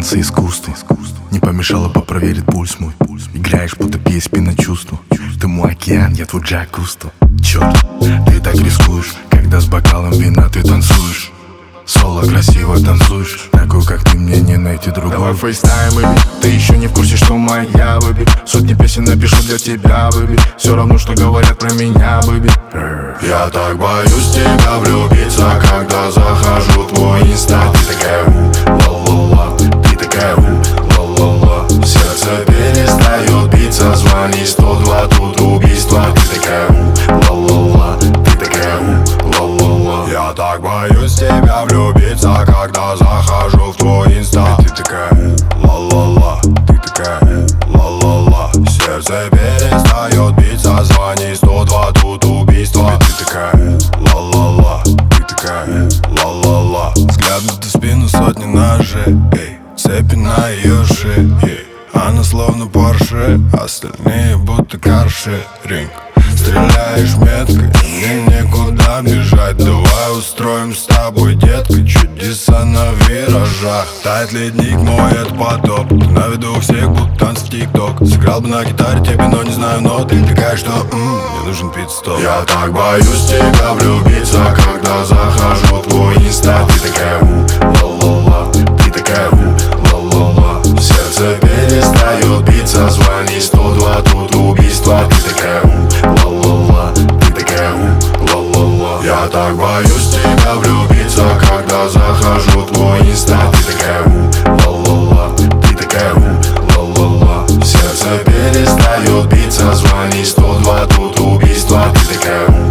занимался искусством. Не помешало попроверить пульс мой. Играешь, будто PSP на чувство. Ты мой океан, я твой Джак Кусто. Черт, ты так рискуешь, когда с бокалом вина ты танцуешь. Соло красиво танцуешь, такую, как ты, мне не найти другую. Давай фейстайм, бэби, ты еще не в курсе, что моя, бэби. Сотни песен напишу для тебя, бэби. Все равно, что говорят про меня, бэби. Я так боюсь в тебя влюбиться, когда захожу в твой инста. Ты такая ла-ла-ла, ты такая ла-ла-ла. Сердце перестает биться, звони 102, тут убийство. Ты такая ла-ла-ла, ты такая ла-ла-ла. Я так боюсь в тебя влюбиться, когда захожу в твой инста. Ты такая ла-ла-ла, ты такая ла-ла-ла. Сердце перестает биться, звони 102, тут убийство. Ты такая ла-ла-ла, ты такая ла-ла-ла. Взгляд на ту спину, сотни ножей, эй, цепи на ее шее, эй. Она словно Порше, остальные будто каршеринг. Стреляешь меткой, мне некуда бежать. Давай устроим с тобой, детка, чудеса на виражах. Тает ледник, мой это потоп. Ты на виду у всех, будто танцы в ТикТок. Сыграл бы на гитаре тебе, но не знаю нот. Ты такая, что мне нужен пит-стоп. Я так боюсь в тебя влюбиться, когда захожу в твой инста. Ты такая ла-ла-ла, ты такая ла-ла-ла. Сердце перестает биться, звони 102, тут убийство. Ты такая ла-ла-ла, ты такая ла-ла-ла. Я так боюсь в тебя влюбиться, когда захожу в твой инста. Ты такая ла-ла-ла, ты такая ла-ла-ла. Сердце перестает биться, звони 102, тут убийство. Ты такая